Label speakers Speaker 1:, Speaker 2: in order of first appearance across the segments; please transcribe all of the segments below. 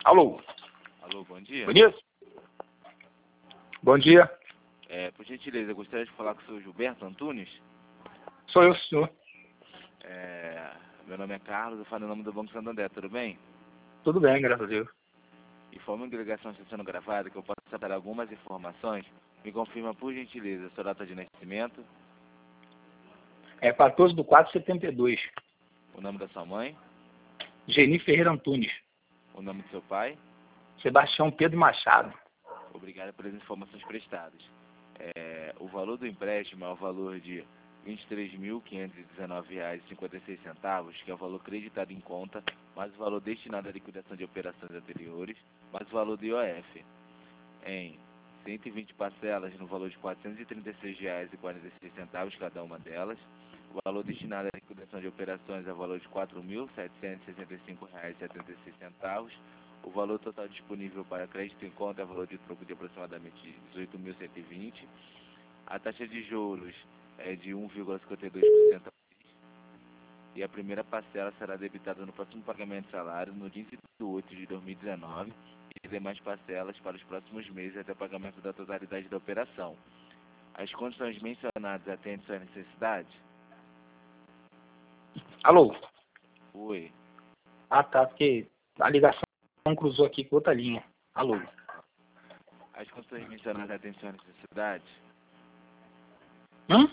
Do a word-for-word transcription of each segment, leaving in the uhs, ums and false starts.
Speaker 1: Alô?
Speaker 2: Alô, bom dia.
Speaker 1: Bonito? Bom dia.
Speaker 2: É, por gentileza, eu gostaria de falar com o senhor Gilberto Antunes.
Speaker 1: Sou eu, senhor.
Speaker 2: É, meu nome é Carlos, eu falo em nome do Banco Santander, tudo bem?
Speaker 1: Tudo bem, graças a Deus.
Speaker 2: E forma de ligação está sendo gravada, que eu posso saber algumas informações. Me confirma, por gentileza, a sua data de nascimento,
Speaker 1: É quatorze de quatro de setenta e dois.
Speaker 2: o nome da sua mãe,
Speaker 1: Geni Ferreira Antunes.
Speaker 2: o nome do seu pai.
Speaker 1: Sebastião Pedro Machado.
Speaker 2: Obrigado pelas informações prestadas. É, o valor do empréstimo é o valor de vinte e três mil quinhentos e dezenove reais e cinquenta e seis centavos, que é o valor creditado em conta, mais o valor destinado à liquidação de operações anteriores, mais o valor do I O F, em cento e vinte parcelas no valor de quatrocentos e trinta e seis reais e quarenta e seis centavos cada uma delas. O valor destinado à liquidação de operações é o valor de quatro mil setecentos e sessenta e cinco reais e setenta e seis centavos. O valor total disponível para crédito em conta é o valor de troco de aproximadamente dezoito mil cento e vinte. A taxa de juros é de um vírgula cinquenta e dois por cento ao mês. E a primeira parcela será debitada no próximo pagamento de salário, no dia quinze de oito de dois mil e dezenove, e demais parcelas para os próximos meses até o pagamento da totalidade da operação. As condições mencionadas atendem suas necessidades?
Speaker 1: Alô?
Speaker 2: Oi.
Speaker 1: Ah, tá, porque a ligação cruzou aqui com outra linha. Alô?
Speaker 2: As condições mencionadas atendem suas necessidades?
Speaker 1: Hum?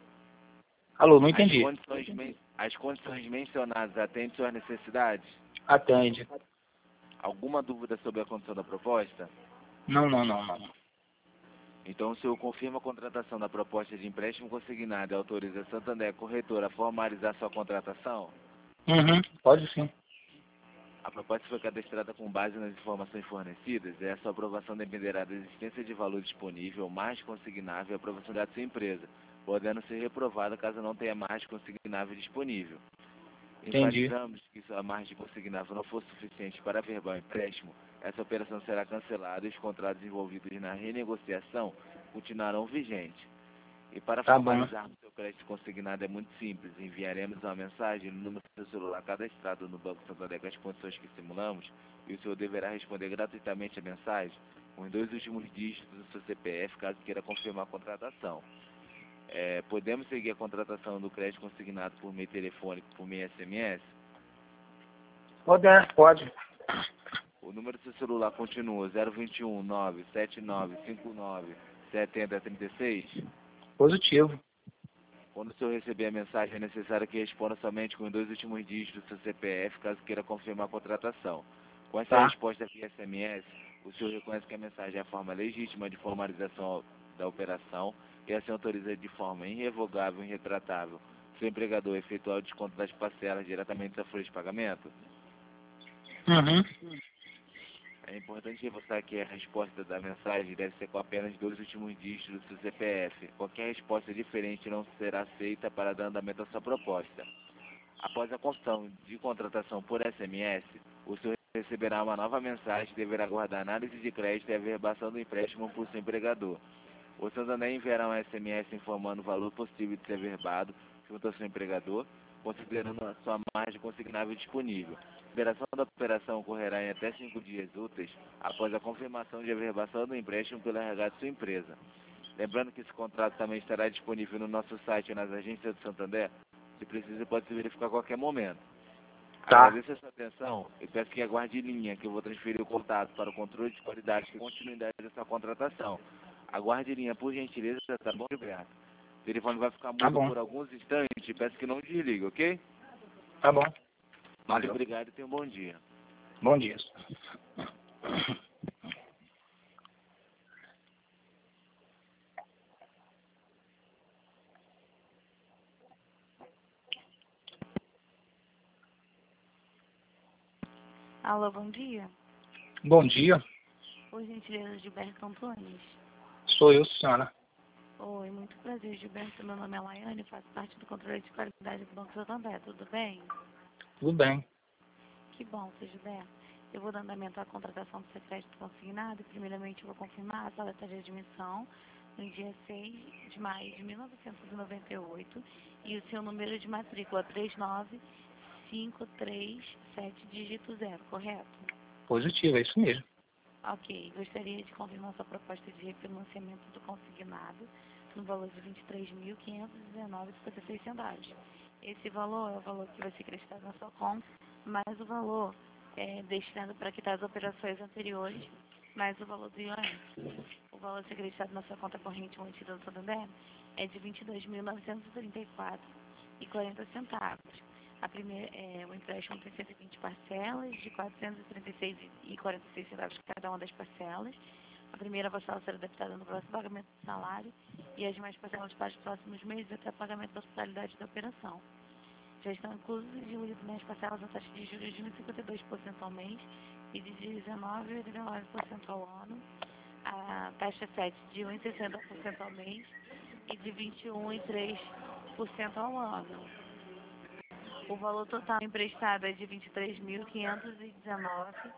Speaker 1: Alô, não entendi.
Speaker 2: As condições, men as condições mencionadas atendem suas necessidades?
Speaker 1: Atende.
Speaker 2: Alguma dúvida sobre a condição da proposta?
Speaker 1: Não, não, não, não.
Speaker 2: Então, o senhor confirma a contratação da proposta de empréstimo consignado e autoriza a Santander Corretora a formalizar sua contratação?
Speaker 1: Uhum, pode sim.
Speaker 2: A proposta foi cadastrada com base nas informações fornecidas e a sua aprovação dependerá da existência de valor disponível, mais consignável e aprovação da sua empresa, podendo ser reprovada caso não tenha margem consignável disponível.
Speaker 1: Entendi.
Speaker 2: Enfatizamos que se a margem consignável não for suficiente para averbar o empréstimo, essa operação será cancelada e os contratos envolvidos na renegociação continuarão vigentes. E para
Speaker 1: Tá bom.
Speaker 2: formalizarmos seu crédito consignado é muito simples. Enviaremos uma mensagem no número do seu celular cadastrado no Banco Santander com as condições que simulamos e o senhor deverá responder gratuitamente a mensagem com os dois últimos dígitos do seu C P F caso queira confirmar a contratação. É, podemos seguir a contratação do crédito consignado por meio telefônico, por meio S M S?
Speaker 1: Pode, é, pode.
Speaker 2: O número do seu celular continua zero dois um nove sete nove cinco nove sete zero três seis?
Speaker 1: Positivo.
Speaker 2: Quando o senhor receber a mensagem, é necessário que responda somente com os dois últimos dígitos do seu C P F, caso queira confirmar a contratação. Com essa
Speaker 1: Tá.
Speaker 2: resposta via S M S, o senhor reconhece que a mensagem é a forma legítima de formalização da operação e assim autoriza de forma irrevogável e irretratável seu empregador a efetuar o desconto das parcelas diretamente da folha de pagamento?
Speaker 1: Uhum.
Speaker 2: É importante reforçar que a resposta da mensagem deve ser com apenas dois últimos dígitos do seu C P F. Qualquer resposta diferente não será aceita para dar andamento à sua proposta. Após a confirmação de contratação por S M S, o senhor receberá uma nova mensagem que deverá guardar análise de crédito e averbação do empréstimo por seu empregador. O Santander enviará um S M S informando o valor possível de ser averbado junto ao seu empregador, considerando a sua margem consignável disponível. A liberação da operação ocorrerá em até cinco dias úteis após a confirmação de averbação do empréstimo pelo R H de sua empresa. Lembrando que esse contrato também estará disponível no nosso site e nas agências do Santander. Se precisa, pode se verificar a qualquer momento.
Speaker 1: Tá.
Speaker 2: Agradeço a sua atenção e peço que aguarde em linha, que eu vou transferir o contato para o controle de qualidade e continuidade da sua contratação. Aguarde em linha, por gentileza, tá bom, Gilberto? O telefone vai ficar
Speaker 1: Tá
Speaker 2: mudo
Speaker 1: bom.
Speaker 2: por alguns instantes e peço que não desligue, ok?
Speaker 1: Tá bom.
Speaker 2: Muito
Speaker 1: Valeu.
Speaker 2: obrigado e tenha um bom dia.
Speaker 1: Bom dia.
Speaker 3: Alô, bom dia.
Speaker 1: Bom dia.
Speaker 3: Por gentileza, Gilberto Antunes.
Speaker 1: Sou eu, senhora.
Speaker 3: Oi, muito prazer, Gilberto. Meu nome é Laiane, faço parte do controle de qualidade do Banco Santander. Tudo bem?
Speaker 1: Tudo bem.
Speaker 3: Que bom, seu Gilberto. Eu vou dar andamento à contratação do seu crédito consignado e, primeiramente, eu vou confirmar a sua data de admissão no dia seis de maio de mil novecentos e noventa e oito e o seu número de matrícula três nove cinco três sete dígito zero, correto?
Speaker 1: Positivo, é isso mesmo.
Speaker 3: Ok. Gostaria de confirmar sua proposta de refinanciamento do consignado no valor de vinte e três mil, quinhentos e dezenove reais e cinquenta e seis centavos. Esse valor é o valor que vai ser acrescentado na sua conta, mais o valor é, destinado para quitar as operações anteriores, mais o valor do I O F. O valor a ser acreditado na sua conta corrente mantida no Santander é de vinte e dois mil, novecentos e trinta e quatro reais e quarenta centavos. A primeira, é, o empréstimo tem cento e vinte parcelas de quatrocentos e trinta e seis reais e quarenta e seis centavos cada uma das parcelas. A primeira parcela será debitada no próximo pagamento do salário e as demais parcelas para os próximos meses até o pagamento da totalidade da operação. Já estão inclusos e diluídos nas parcelas a taxa de juros de um vírgula cinquenta e dois por cento ao mês e de dezenove vírgula oitenta e nove por cento ao ano, a taxa sete de um vírgula sessenta por cento ao mês e de vinte e um vírgula três por cento ao ano. O valor total emprestado é de vinte e três mil, quinhentos e dezenove reais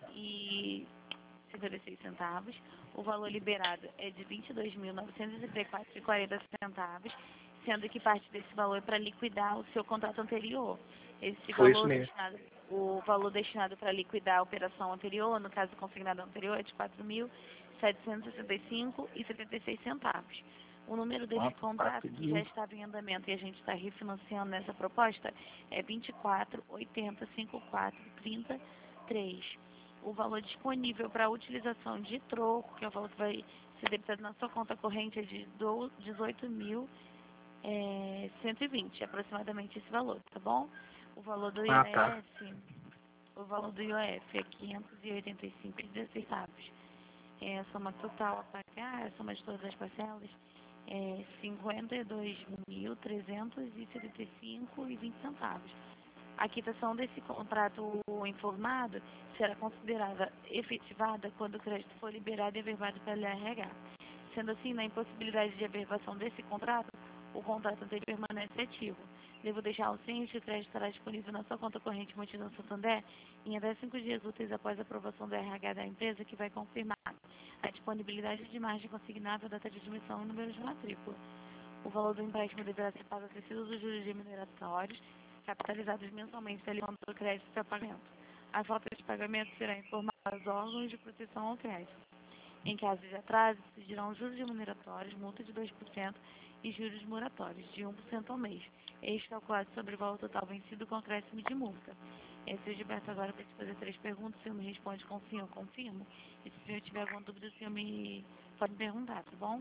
Speaker 3: e cinquenta e seis centavos. O valor liberado é de vinte e dois mil, novecentos e trinta e quatro reais e quarenta centavos, sendo que parte desse valor é para liquidar o seu contrato anterior. Esse
Speaker 1: Foi isso
Speaker 3: valor
Speaker 1: mesmo.
Speaker 3: destinado, o valor destinado para liquidar a operação anterior, no caso consignado anterior, é de quatro mil, setecentos e sessenta e cinco reais e setenta e seis centavos. O número desse
Speaker 1: Quanto?
Speaker 3: contrato,
Speaker 1: quatro
Speaker 3: que já
Speaker 1: mil.
Speaker 3: estava em andamento e a gente está refinanciando nessa proposta, é vinte e quatro, oitenta, cinquenta e quatro, trinta e três. O valor disponível para utilização de troco, que é o valor que vai ser debitado na sua conta corrente, é de dezoito mil, cento e vinte, aproximadamente esse valor, tá bom? O valor do
Speaker 1: Ah, tá.
Speaker 3: I O F, o valor do I O F é quinhentos e oitenta e cinco reais e dezesseis centavos. É, a soma total a pagar, a soma de todas as parcelas, é cinquenta e dois mil, trezentos e setenta e cinco reais e vinte centavos. A quitação desse contrato informado será considerada efetivada quando o crédito for liberado e averbado pela R H. Sendo assim, na impossibilidade de averbação desse contrato, o contrato anterior permanece ativo. Devo deixar o ciente que o crédito estará disponível na sua conta corrente mantida no Santander em até cinco dias úteis após a aprovação do R H da empresa, que vai confirmar a disponibilidade de margem consignável, data de admissão e número de matrícula. O valor do empréstimo deverá ser pago acrescido dos juros remuneratórios, capitalizados mensalmente pelo conta do crédito e pagamento. A falta de pagamento será informada aos órgãos de proteção ao crédito. Em caso de atraso, exigirão juros remuneratórios, multa de dois por cento e juros moratórios de um por cento ao mês, este calculado sobre o valor total vencido com acréscimo de multa. É, Sr. Gilberto, agora para te fazer três perguntas, o senhor me responde com sim ou confirmo. E se o senhor tiver alguma dúvida, o senhor me pode me perguntar, tá bom?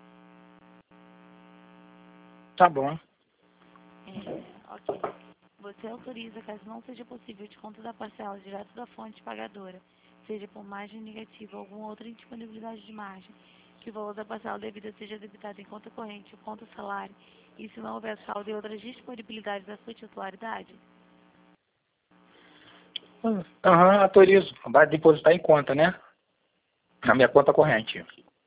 Speaker 1: Tá bom.
Speaker 3: É, ok. Você autoriza, caso não seja possível, de conta da parcela direto da fonte pagadora, seja por margem negativa ou alguma outra indisponibilidade de margem, que o valor da parcela devida seja debitado em conta corrente ou conta salário, e se não houver saldo e outras disponibilidades da sua titularidade?
Speaker 1: Aham, autorizo. Vai depositar em conta, né? Na minha conta corrente.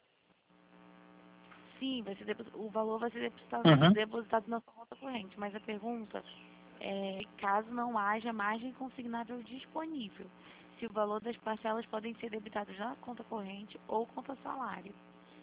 Speaker 3: Sim, vai ser depos- o valor vai ser depositado,
Speaker 1: Uhum.
Speaker 3: depositado na sua conta corrente, mas a pergunta é caso não haja margem consignável disponível, se o valor das parcelas podem ser debitados na conta corrente ou conta salário.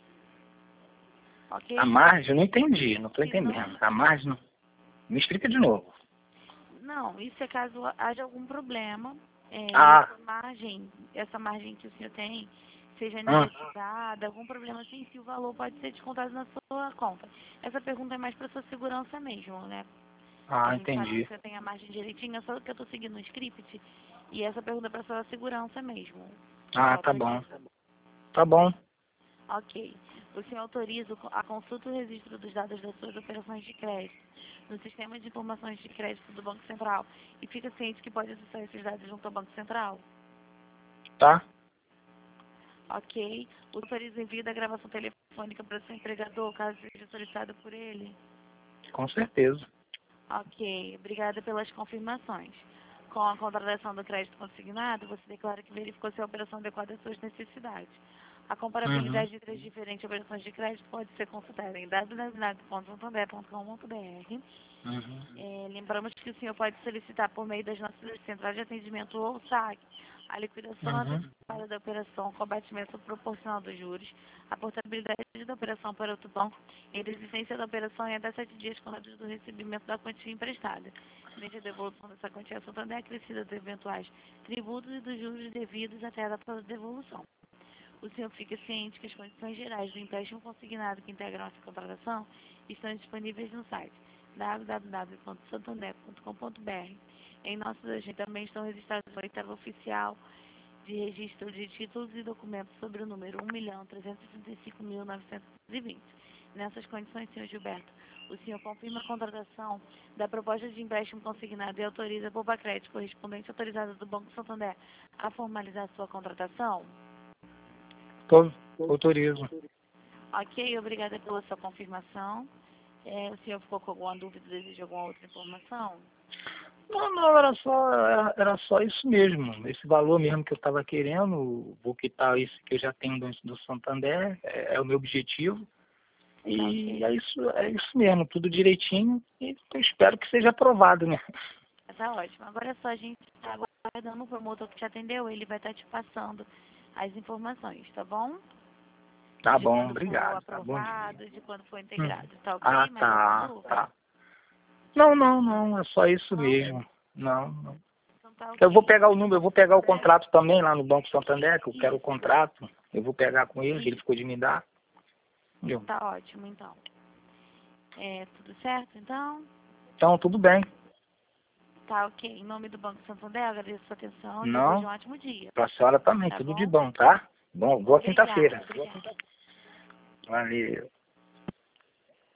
Speaker 3: Ok?
Speaker 1: A margem, eu não entendi, não estou
Speaker 3: Se não-
Speaker 1: entendendo. A margem, não- me explica de novo.
Speaker 3: Não, isso é caso haja algum problema, é,
Speaker 1: Ah.
Speaker 3: essa margem, essa margem que o senhor tem, seja
Speaker 1: Ah.
Speaker 3: negativada, algum problema assim, se o valor pode ser descontado na sua conta. Essa pergunta é mais para sua segurança mesmo, né? A
Speaker 1: Ah,
Speaker 3: gente sabe que
Speaker 1: entendi.
Speaker 3: você tem a margem direitinha, só que eu estou seguindo o script, e essa pergunta é para sua segurança mesmo.
Speaker 1: Ah, tá bom. Tá bom.
Speaker 3: Ok. O senhor autoriza a consulta e o registro dos dados das suas operações de crédito no sistema de informações de crédito do Banco Central e fica ciente que pode acessar esses dados junto ao Banco Central?
Speaker 1: Tá?
Speaker 3: Ok. O senhor autoriza o envio da gravação telefônica para seu empregador, caso seja solicitado por ele?
Speaker 1: Com certeza.
Speaker 3: Ok. Obrigada pelas confirmações. Com a contratação do crédito consignado, você declara que verificou se a operação adequada às suas necessidades. A comparabilidade
Speaker 1: Uhum.
Speaker 3: de três diferentes operações de crédito pode ser consultada em w w w ponto santander ponto com ponto b r.
Speaker 1: Uhum.
Speaker 3: É, lembramos que o senhor pode solicitar por meio das nossas centrais de atendimento ou S A C A liquidação
Speaker 1: Uhum.
Speaker 3: antecipada da operação, o combatimento proporcional dos juros, a portabilidade da operação para outro banco e a desistência da operação em até sete dias contados do recebimento da quantia emprestada. Mediante a devolução dessa quantia, a Santander é acrescida dos eventuais tributos e dos juros devidos até a data da devolução. O senhor fica ciente que as condições gerais do empréstimo consignado que integram essa contratação estão disponíveis no site w w w ponto santander ponto com ponto b r. Em nossos agentes também estão registrados no oitavo oficial de registro de títulos e documentos sobre o número um milhão trezentos e sessenta e cinco mil novecentos e vinte. Nessas condições, senhor Gilberto, o senhor confirma a contratação da proposta de empréstimo consignado e autoriza a Poupa Crédito correspondente autorizada do Banco Santander a formalizar sua contratação?
Speaker 1: Tô, autorizo.
Speaker 3: Ok, obrigada pela sua confirmação. É, o senhor ficou com alguma dúvida, deseja alguma outra informação?
Speaker 1: Não, não, era só, era, era só isso mesmo. Esse valor mesmo que eu estava querendo, vou quitar esse que eu já tenho do, do Santander, é, é o meu objetivo. E é isso, é isso mesmo, tudo direitinho. E eu espero que seja aprovado, né?
Speaker 3: Tá ótimo. Agora é só a gente estar aguardando o promotor que te atendeu, ele vai estar te passando as informações, tá bom?
Speaker 1: Tá
Speaker 3: De
Speaker 1: bom,
Speaker 3: quando
Speaker 1: obrigado.
Speaker 3: for
Speaker 1: Tá bom.
Speaker 3: aprovado, de quando for integrado,
Speaker 1: Hum.
Speaker 3: tá ok?
Speaker 1: Ah,
Speaker 3: Mais
Speaker 1: tá,
Speaker 3: alguma dúvida?
Speaker 1: tá. Não, não, não, é só isso
Speaker 3: Não?
Speaker 1: mesmo. Não, não.
Speaker 3: Então tá ok.
Speaker 1: Eu vou pegar o número, eu vou pegar o contrato também lá no Banco Santander, que eu quero o contrato. Eu vou pegar com ele, que ele ficou de me dar. Entendeu?
Speaker 3: Tá ótimo, então. É, tudo certo, então?
Speaker 1: Então, tudo bem.
Speaker 3: Tá ok. Em nome do Banco Santander, agradeço a sua atenção e
Speaker 1: Não,
Speaker 3: desejo um ótimo dia.
Speaker 1: pra senhora também,
Speaker 3: Tá
Speaker 1: tudo
Speaker 3: bom?
Speaker 1: de bom, tá? Bom, boa
Speaker 3: Obrigada,
Speaker 1: quinta-feira.
Speaker 3: obrigada.
Speaker 1: Valeu.